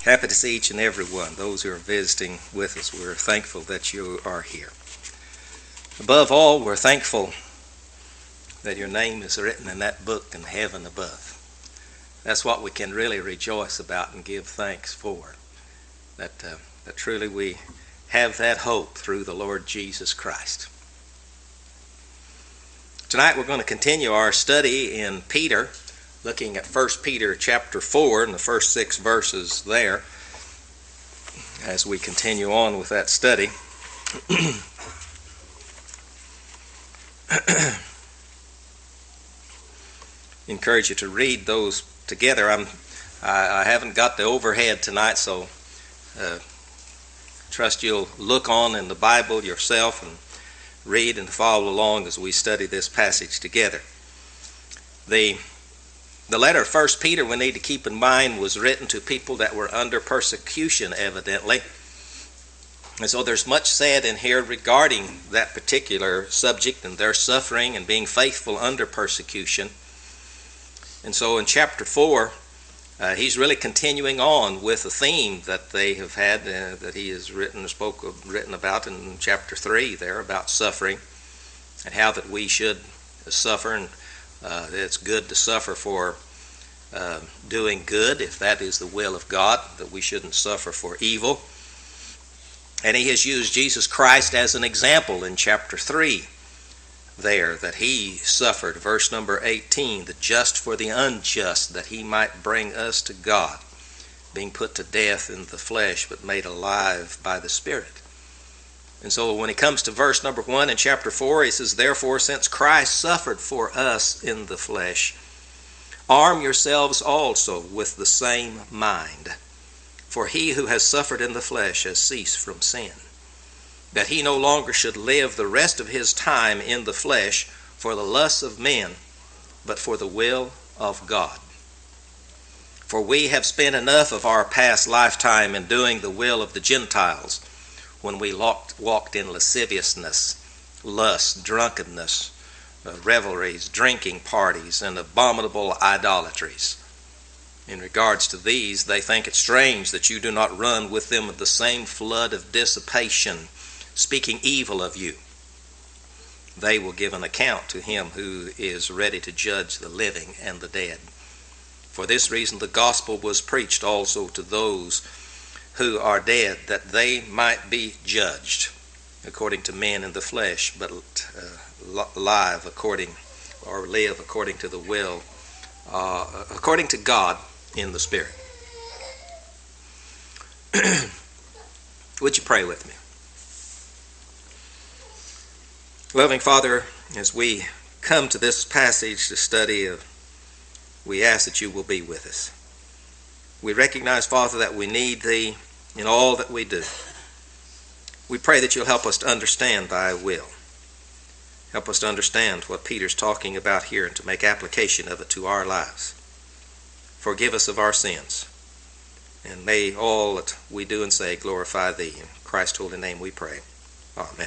Happy to see each and every one, those who are visiting with us. We're thankful that you are here. Above all, we're thankful that your name is written in that book in heaven above. That's what we can really rejoice about and give thanks for, that truly we have that hope through the Lord Jesus Christ. Tonight we're going to continue our study in Peter, looking at 1 Peter chapter 4 and the first 6 verses there as we continue on with that study. Encourage you to read those together. I haven't got the overhead tonight, so trust you'll look on in the Bible yourself and read and follow along as we study this passage together. The letter of 1 Peter, we need to keep in mind, was written to people that were under persecution, evidently. And so there's much said in here regarding that particular subject and their suffering and being faithful under persecution. And so in chapter 4, he's really continuing on with a theme that they have had, that he has written about in chapter 3 there, about suffering and how that we should suffer, and it's good to suffer for doing good, if that is the will of God, that we shouldn't suffer for evil. And he has used Jesus Christ as an example in chapter 3 there, that he suffered, verse number 18, the just for the unjust, that he might bring us to God, being put to death in the flesh, but made alive by the Spirit. And so when he comes to verse number 1 in chapter 4, he says, therefore, since Christ suffered for us in the flesh, arm yourselves also with the same mind. For he who has suffered in the flesh has ceased from sin, that he no longer should live the rest of his time in the flesh for the lusts of men, but for the will of God. For we have spent enough of our past lifetime in doing the will of the Gentiles, when we walked in lasciviousness, lust, drunkenness, revelries, drinking parties, and abominable idolatries. In regards to these, they think it strange that you do not run with them with the same flood of dissipation, speaking evil of you. They will give an account to him who is ready to judge the living and the dead. For this reason the gospel was preached also to those who are dead, that they might be judged according to men in the flesh, but live according to the will, according to God in the Spirit. Would you pray with me? Loving Father, as we come to this passage to study, we ask that you will be with us. We recognize, Father, that we need Thee in all that we do. We pray that you'll help us to understand Thy will. Help us to understand what Peter's talking about here and to make application of it to our lives. Forgive us of our sins, and may all that we do and say glorify Thee. In Christ's holy name we pray. Amen.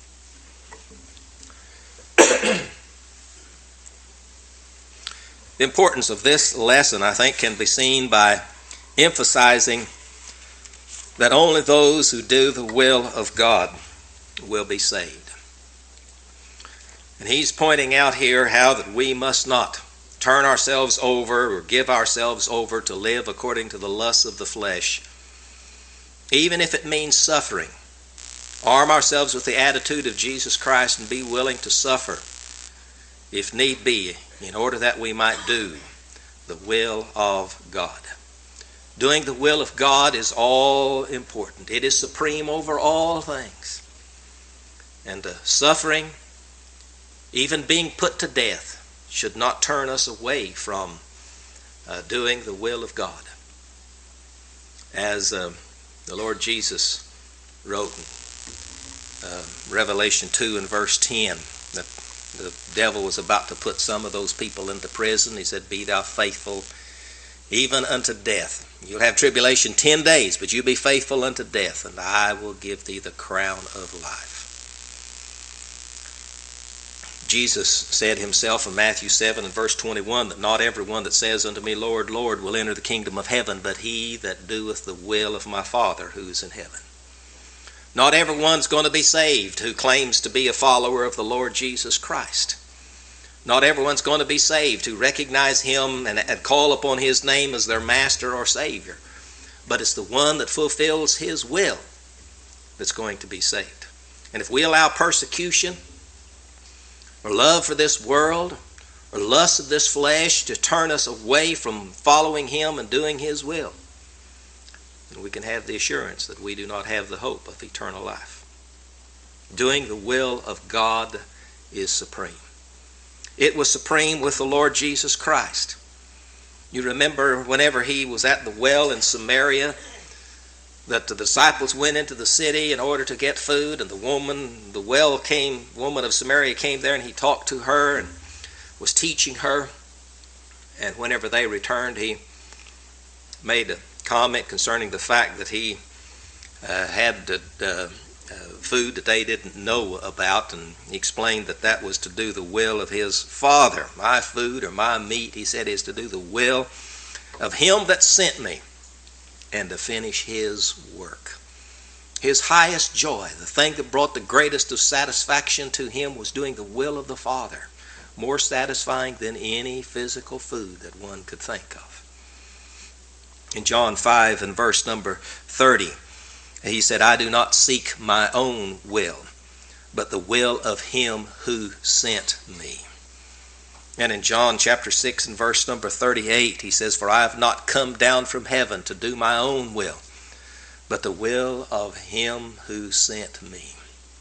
The importance of this lesson, I think, can be seen by emphasizing that only those who do the will of God will be saved. And he's pointing out here how that we must not turn ourselves over or give ourselves over to live according to the lusts of the flesh, even if it means suffering. Arm ourselves with the attitude of Jesus Christ and be willing to suffer, if need be, in order that we might do the will of God. Doing the will of God is all important. It is supreme over all things. And suffering, even being put to death, should not turn us away from doing the will of God. As the Lord Jesus wrote in Revelation 2 and verse 10, that the devil was about to put some of those people into prison. He said, be thou faithful even unto death. You'll have tribulation 10 days, but you be faithful unto death, and I will give thee the crown of life. Jesus said himself in Matthew 7 and verse 21 that not every one that says unto me, Lord, Lord, will enter the kingdom of heaven, but he that doeth the will of my Father who is in heaven. Not everyone's going to be saved who claims to be a follower of the Lord Jesus Christ. Not everyone's going to be saved who recognize him and call upon his name as their master or savior. But it's the one that fulfills his will that's going to be saved. And if we allow persecution or love for this world or lust of this flesh to turn us away from following him and doing his will, then we can have the assurance that we do not have the hope of eternal life. Doing the will of God is supreme. It was supreme with the Lord Jesus Christ. You remember whenever he was at the well in Samaria, that the disciples went into the city in order to get food, and the woman of Samaria came there, and he talked to her and was teaching her. And whenever they returned, he made a comment concerning the fact that he had food that they didn't know about, and he explained that that was to do the will of his Father. My food or my meat, he said, is to do the will of him that sent me and to finish his work. His highest joy, the thing that brought the greatest of satisfaction to him, was doing the will of the Father, more satisfying than any physical food that one could think of. In John 5 and verse number 30, he said, I do not seek my own will, but the will of him who sent me. And in John chapter 6 and verse number 38, he says, for I have not come down from heaven to do my own will, but the will of him who sent me.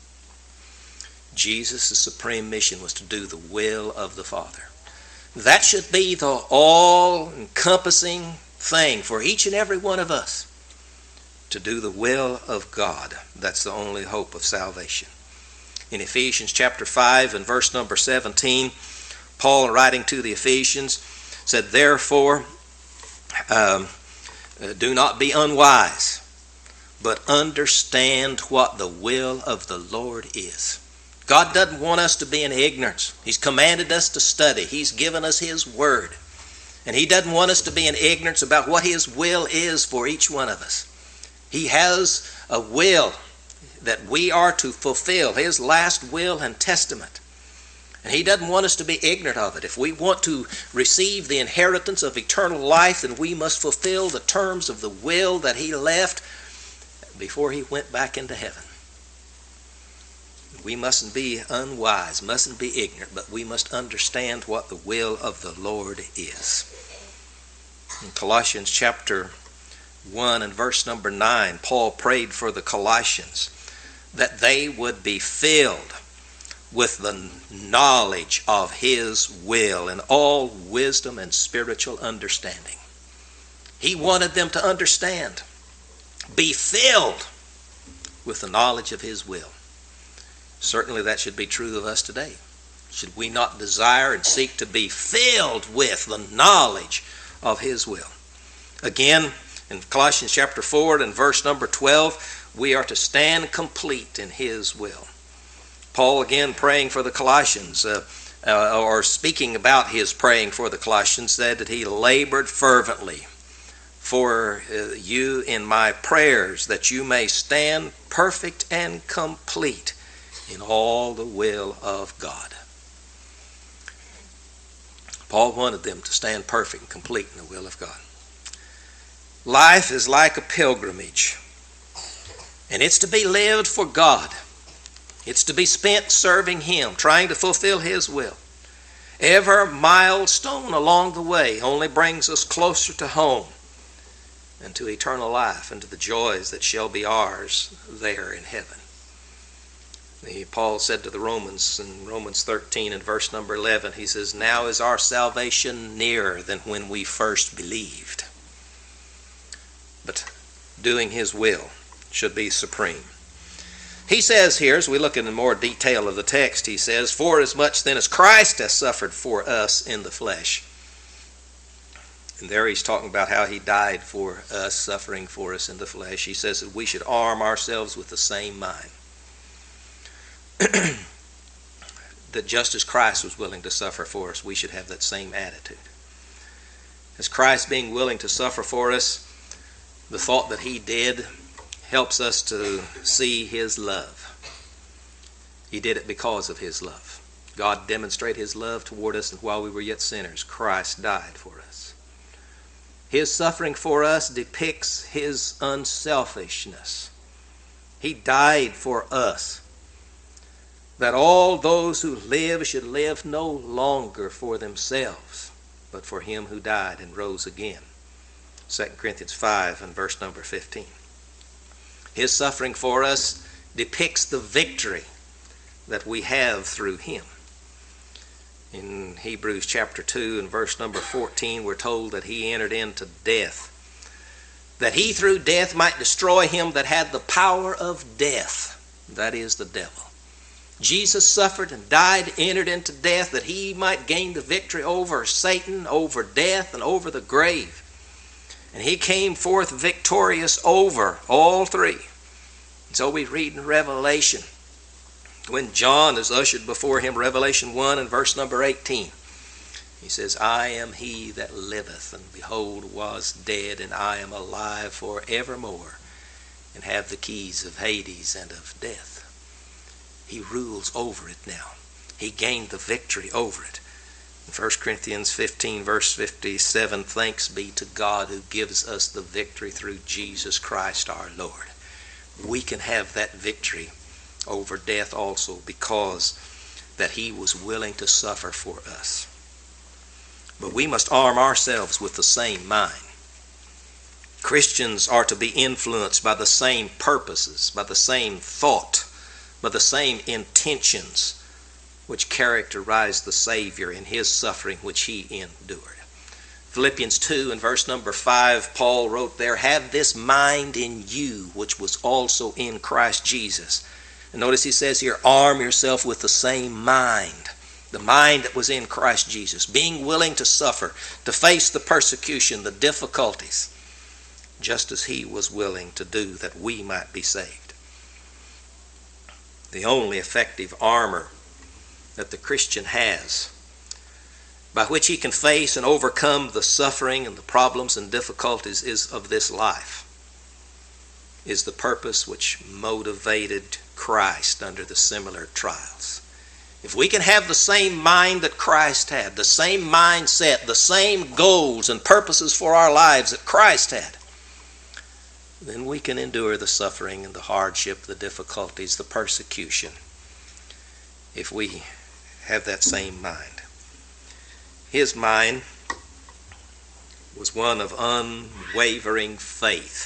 Jesus' supreme mission was to do the will of the Father. That should be the all-encompassing thing for each and every one of us, to do the will of God. That's the only hope of salvation. In Ephesians chapter 5 and verse number 17, Paul, writing to the Ephesians, said, therefore, do not be unwise, but understand what the will of the Lord is. God doesn't want us to be in ignorance. He's commanded us to study. He's given us his word. And he doesn't want us to be in ignorance about what his will is for each one of us. He has a will that we are to fulfill, his last will and testament. And he doesn't want us to be ignorant of it. If we want to receive the inheritance of eternal life, then we must fulfill the terms of the will that he left before he went back into heaven. We mustn't be unwise, mustn't be ignorant, but we must understand what the will of the Lord is. In Colossians chapter 1 and verse number 9, Paul prayed for the Colossians that they would be filled with the knowledge of his will and all wisdom and spiritual understanding. He wanted them to understand, be filled with the knowledge of his will. Certainly that should be true of us today. Should we not desire and seek to be filled with the knowledge of his will? Again, in Colossians chapter 4 and verse number 12, we are to stand complete in his will. Paul, again praying for the Colossians, or speaking about his praying for the Colossians, said that he labored fervently for you in my prayers, that you may stand perfect and complete in all the will of God. Paul wanted them to stand perfect and complete in the will of God. Life is like a pilgrimage, and it's to be lived for God. It's to be spent serving him, trying to fulfill his will. Every milestone along the way only brings us closer to home and to eternal life and to the joys that shall be ours there in heaven. Paul said to the Romans in Romans 13 and verse number 11, he says, now is our salvation nearer than when we first believed. But doing his will should be supreme. He says here, as we look into more detail of the text, he says, for as much then as Christ has suffered for us in the flesh. And there he's talking about how he died for us, suffering for us in the flesh. He says that we should arm ourselves with the same mind. that just as Christ was willing to suffer for us, we should have that same attitude. As Christ being willing to suffer for us, the thought that he did helps us to see his love. He did it because of his love. God demonstrated his love toward us, and while we were yet sinners, Christ died for us. His suffering for us depicts his unselfishness. He died for us, that all those who live should live no longer for themselves, but for him who died and rose again. 2 Corinthians 5 and verse number 15. His suffering for us depicts the victory that we have through him. In Hebrews chapter 2 and verse number 14, we're told that he entered into death, that he through death might destroy him that had the power of death, that is the devil. Jesus suffered and died, entered into death, that he might gain the victory over Satan, over death, and over the grave. And he came forth victorious over all three. And so we read in Revelation, when John is ushered before him, Revelation 1 and verse number 18, he says, I am he that liveth, and behold, was dead, and I am alive for evermore, and have the keys of Hades and of death. He rules over it now. He gained the victory over it. In 1 Corinthians 15 verse 57, thanks be to God who gives us the victory through Jesus Christ our Lord. We can have that victory over death also because that he was willing to suffer for us. But we must arm ourselves with the same mind. Christians are to be influenced by the same purposes, by the same thought, by the same intentions which characterized the Savior in his suffering which he endured. Philippians 2 and verse number 5, Paul wrote there, have this mind in you which was also in Christ Jesus. And notice he says here, arm yourself with the same mind. The mind that was in Christ Jesus, being willing to suffer, to face the persecution, the difficulties, just as he was willing to do that we might be saved. The only effective armor that the Christian has, by which he can face and overcome the suffering and the problems and difficulties is of this life, is the purpose which motivated Christ under the similar trials. If we can have the same mind that Christ had, the same mindset, the same goals and purposes for our lives that Christ had, then we can endure the suffering and the hardship, the difficulties, the persecution, if we have that same mind. His mind was one of unwavering faith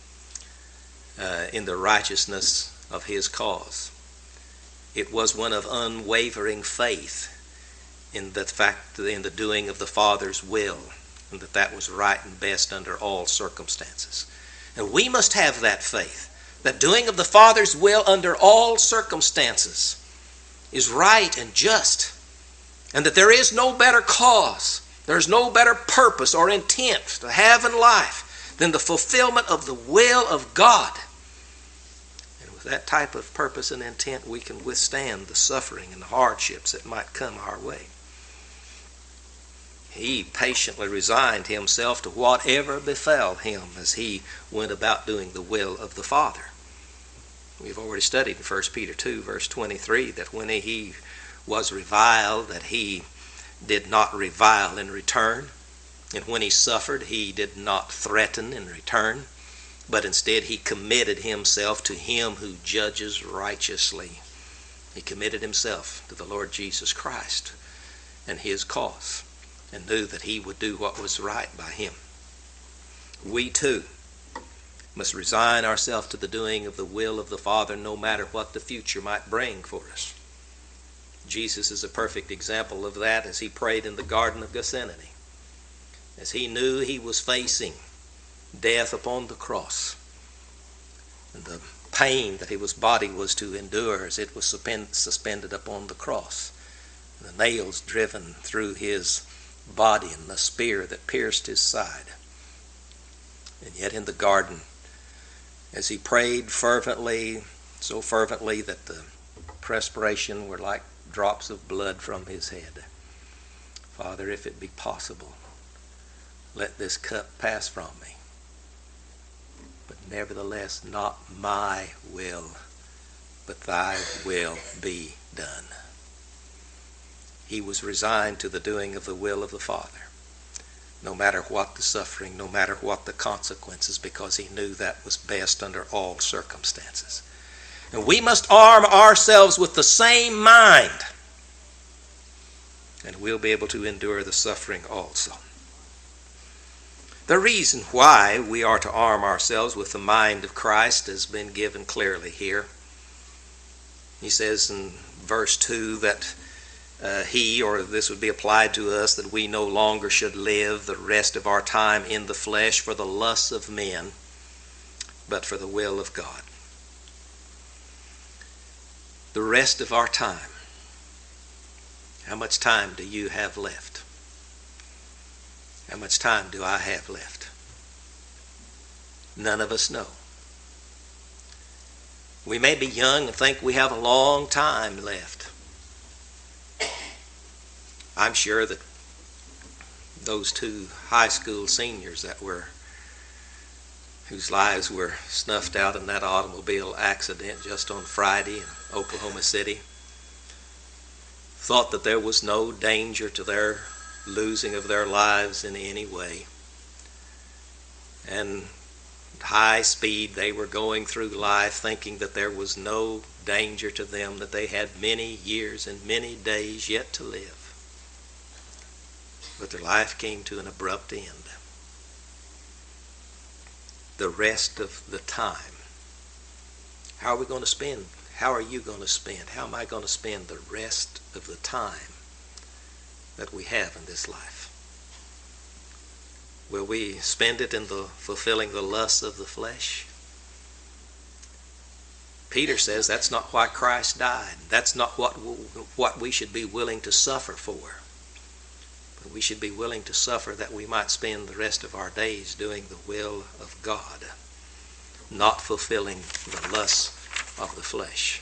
in the righteousness of his cause. It was one of unwavering faith in the fact, in the doing of the Father's will, and that was right and best under all circumstances. And we must have that faith, that doing of the Father's will under all circumstances is right and just, and that there is no better cause, there's no better purpose or intent to have in life than the fulfillment of the will of God. And with that type of purpose and intent, we can withstand the suffering and the hardships that might come our way. He patiently resigned himself to whatever befell him as he went about doing the will of the Father. We've already studied in 1 Peter 2 verse 23 that when he was reviled, that he did not revile in return. And when he suffered, he did not threaten in return, but instead he committed himself to him who judges righteously. He committed himself to the Lord Jesus Christ and his cause, and knew that he would do what was right by him. We too must resign ourselves to the doing of the will of the Father, no matter what the future might bring for us. Jesus is a perfect example of that as he prayed in the Garden of Gethsemane, as he knew he was facing death upon the cross, and the pain that his body was to endure as it was suspended upon the cross, and the nails driven through his body and the spear that pierced his side. And yet in the garden, as he prayed fervently, so fervently that the perspiration were like drops of blood from his head. Father, if it be possible, let this cup pass from me. But nevertheless, not my will, but thy will be done. He was resigned to the doing of the will of the Father, no matter what the suffering, no matter what the consequences, because he knew that was best under all circumstances. And we must arm ourselves with the same mind, and we'll be able to endure the suffering also. The reason why we are to arm ourselves with the mind of Christ has been given clearly here. He says in verse 2 that he, or this would be applied to us, that we no longer should live the rest of our time in the flesh for the lusts of men, but for the will of God. The rest of our time. How much time do you have left? How much time do I have left? None of us know. We may be young and think we have a long time left. I'm sure that those two high school seniors whose lives were snuffed out in that automobile accident just on Friday in Oklahoma City thought that there was no danger to their losing of their lives in any way. And high speed they were going through life thinking that there was no danger to them, that they had many years and many days yet to live. But their life came to an abrupt end. The rest of the time. How are we going to spend? How are you going to spend? How am I going to spend the rest of the time that we have in this life? Will we spend it in fulfilling the lusts of the flesh? Peter says that's not why Christ died. That's not what we should be willing to suffer for. But we should be willing to suffer that we might spend the rest of our days doing the will of God, not fulfilling the lusts of the flesh.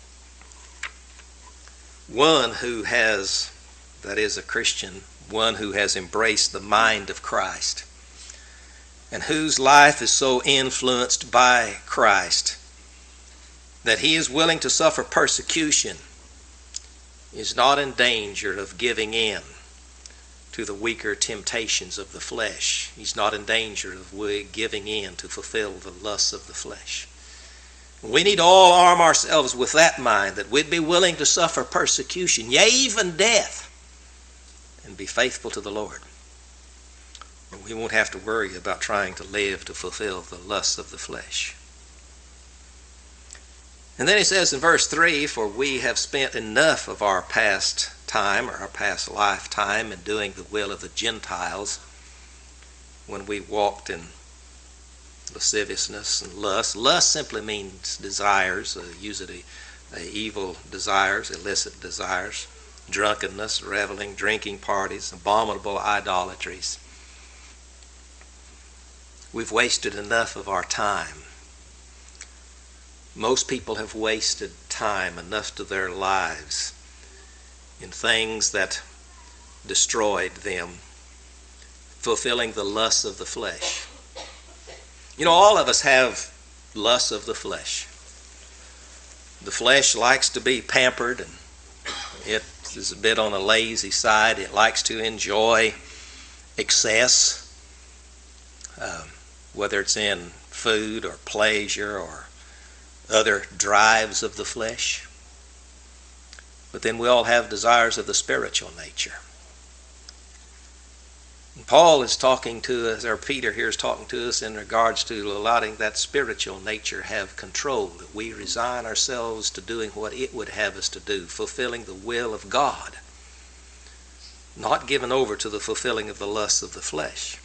One who has, that is a Christian, one who has embraced the mind of Christ and whose life is so influenced by Christ that he is willing to suffer persecution, is not in danger of giving in to the weaker temptations of the flesh. He's not in danger of giving in to fulfill the lusts of the flesh. We need to all arm ourselves with that mind, that we'd be willing to suffer persecution, yea, even death, and be faithful to the Lord. And we won't have to worry about trying to live to fulfill the lusts of the flesh. And then he says in verse 3, for we have spent enough of our past time, or our past lifetime, in doing the will of the Gentiles, when we walked in lasciviousness and lust. Lust simply means desires, usually evil desires, illicit desires, drunkenness, reveling, drinking parties, abominable idolatries. We've wasted enough of our time. Most people have wasted time, enough to their lives, in things that destroyed them, fulfilling the lusts of the flesh. You know, all of us have lusts of the flesh. The flesh likes to be pampered, and it is a bit on the lazy side. It likes to enjoy excess, whether it's in food or pleasure or other drives of the flesh. But then we all have desires of the spiritual nature. And Paul is talking to us, or Peter here is talking to us in regards to letting that spiritual nature have control, that we resign ourselves to doing what it would have us to do, fulfilling the will of God, not given over to the fulfilling of the lusts of the flesh.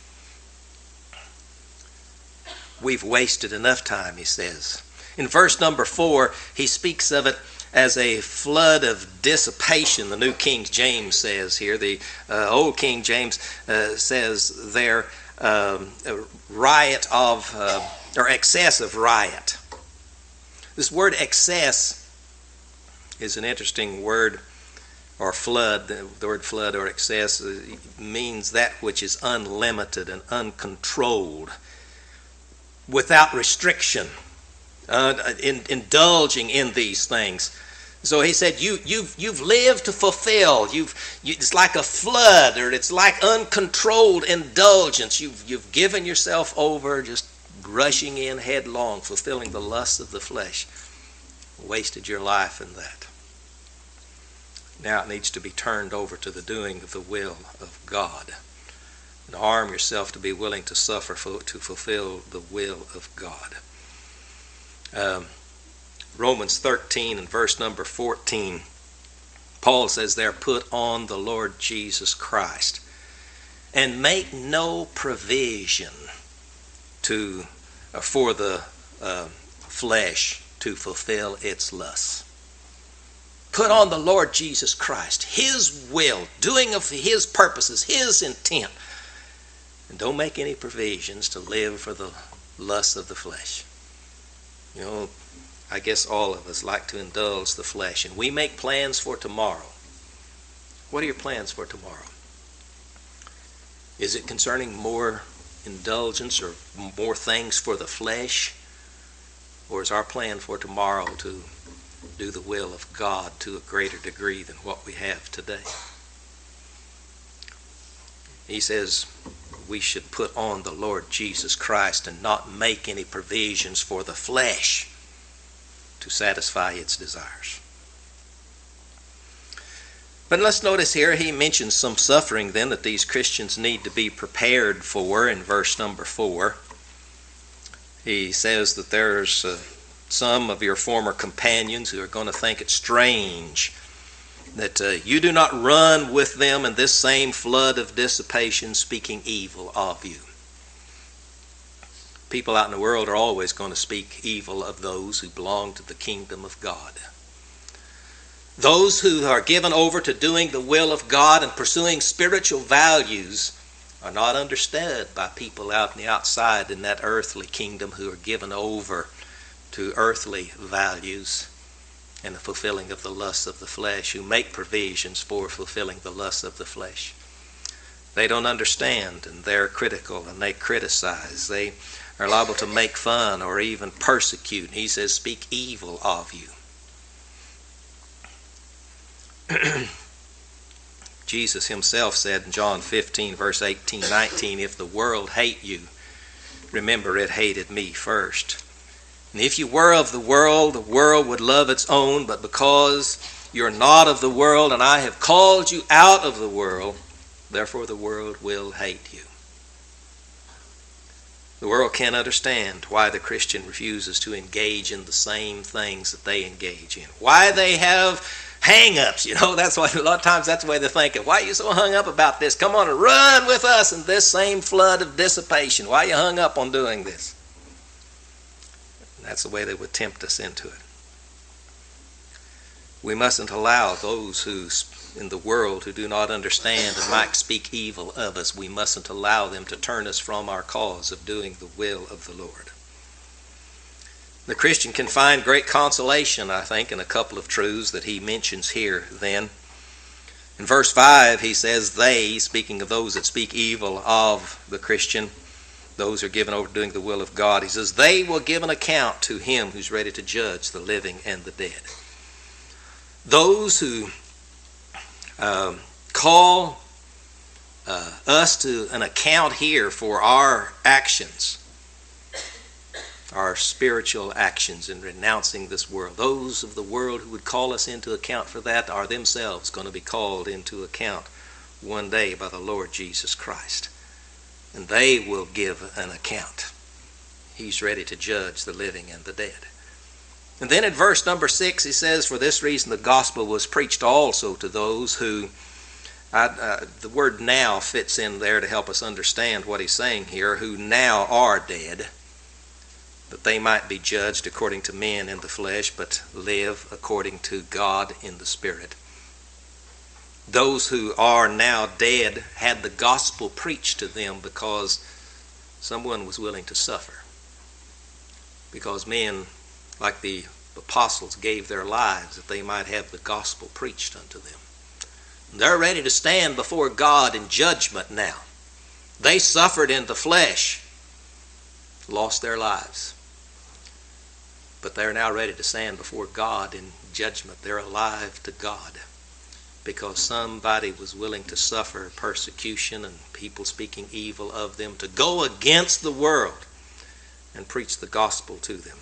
We've wasted enough time, he says. In verse number 4, he speaks of it as a flood of dissipation, the New King James says here. The Old King James says there, riot of, or excess of riot. This word excess is an interesting word. or flood. The word flood or excess means that which is unlimited and uncontrolled, without restriction, indulging in these things. So he said, you've lived to fulfill. It's like a flood, or it's like uncontrolled indulgence. You've given yourself over, just rushing in headlong, fulfilling the lusts of the flesh. Wasted your life in that. Now it needs to be turned over to the doing of the will of God. And arm yourself to be willing to suffer to fulfill the will of God. Romans 13 and verse number 14, Paul says there, put on the Lord Jesus Christ and make no provision for the flesh to fulfill its lusts. Put on the Lord Jesus Christ, His will, doing of His purposes, His intent. And don't make any provisions to live for the lusts of the flesh. You know, I guess all of us like to indulge the flesh, and we make plans for tomorrow. What are your plans for tomorrow? Is it concerning more indulgence or more things for the flesh? Or is our plan for tomorrow to do the will of God to a greater degree than what we have today? He says we should put on the Lord Jesus Christ and not make any provisions for the flesh to satisfy its desires. But let's notice here he mentions some suffering then that these Christians need to be prepared for in verse number 4. He says that there's some of your former companions who are going to think it strange that you do not run with them in this same flood of dissipation, speaking evil of you. People out in the world are always going to speak evil of those who belong to the kingdom of God. Those who are given over to doing the will of God and pursuing spiritual values are not understood by people out in the outside in that earthly kingdom who are given over to earthly values and the fulfilling of the lusts of the flesh, who make provisions for fulfilling the lusts of the flesh. They don't understand, and they're critical, and they criticize. They are liable to make fun or even persecute. He says, speak evil of you. Jesus himself said in John 15, verse 18, 19, if the world hate you, remember it hated me first. And if you were of the world would love its own, but because you're not of the world, and I have called you out of the world, therefore the world will hate you. The world can't understand why the Christian refuses to engage in the same things that they engage in. Why they have hang-ups. You know, that's why a lot of times that's the way they're thinking. Why are you so hung up about this? Come on and run with us in this same flood of dissipation. Why are you hung up on doing this? And that's the way they would tempt us into it. We mustn't allow those who in the world who do not understand and might speak evil of us, we mustn't allow them to turn us from our cause of doing the will of the Lord. The Christian can find great consolation, I think, in a couple of truths that he mentions here then. In verse 5, he says, they, speaking of those that speak evil of the Christian, those who are given over to doing the will of God, he says, they will give an account to him who's ready to judge the living and the dead. Those who call us to an account here for our actions, our spiritual actions in renouncing this world. Those of the world who would call us into account for that are themselves going to be called into account one day by the Lord Jesus Christ. And they will give an account. He's ready to judge the living and the dead. And then in verse number 6 he says, for this reason the gospel was preached also to those who, the word now fits in there to help us understand what he's saying here, who now are dead, that they might be judged according to men in the flesh, but live according to God in the Spirit. Those who are now dead had the gospel preached to them because someone was willing to suffer. Because men, like the apostles, gave their lives that they might have the gospel preached unto them. They're ready to stand before God in judgment now. They suffered in the flesh, lost their lives. But they're now ready to stand before God in judgment. They're alive to God because somebody was willing to suffer persecution and people speaking evil of them, to go against the world and preach the gospel to them.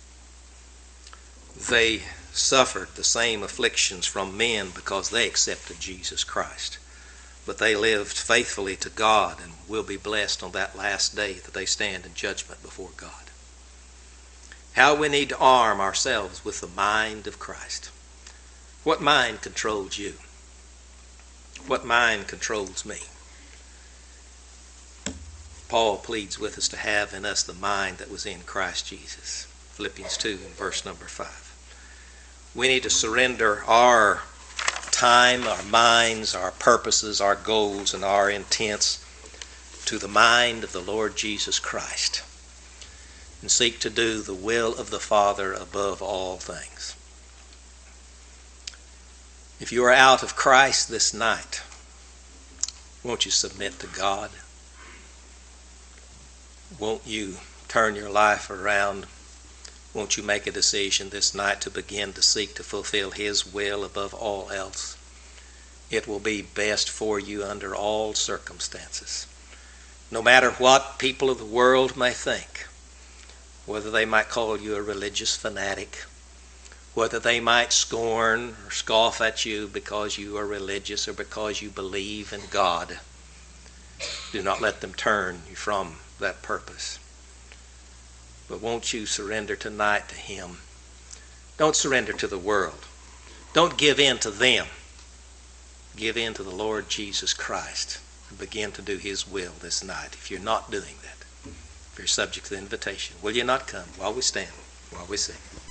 They suffered the same afflictions from men because they accepted Jesus Christ. But they lived faithfully to God and will be blessed on that last day that they stand in judgment before God. How we need to arm ourselves with the mind of Christ. What mind controls you? What mind controls me? Paul pleads with us to have in us the mind that was in Christ Jesus. Philippians 2 and verse number 5. We need to surrender our time, our minds, our purposes, our goals, and our intents to the mind of the Lord Jesus Christ and seek to do the will of the Father above all things. If you are out of Christ this night, won't you submit to God? Won't you turn your life around? Won't you make a decision this night to begin to seek to fulfill His will above all else? It will be best for you under all circumstances. No matter what people of the world may think, whether they might call you a religious fanatic, whether they might scorn or scoff at you because you are religious or because you believe in God, do not let them turn you from that purpose. But won't you surrender tonight to Him? Don't surrender to the world. Don't give in to them. Give in to the Lord Jesus Christ and begin to do His will this night. If you're not doing that, if you're subject to the invitation, will you not come while we stand, while we sing?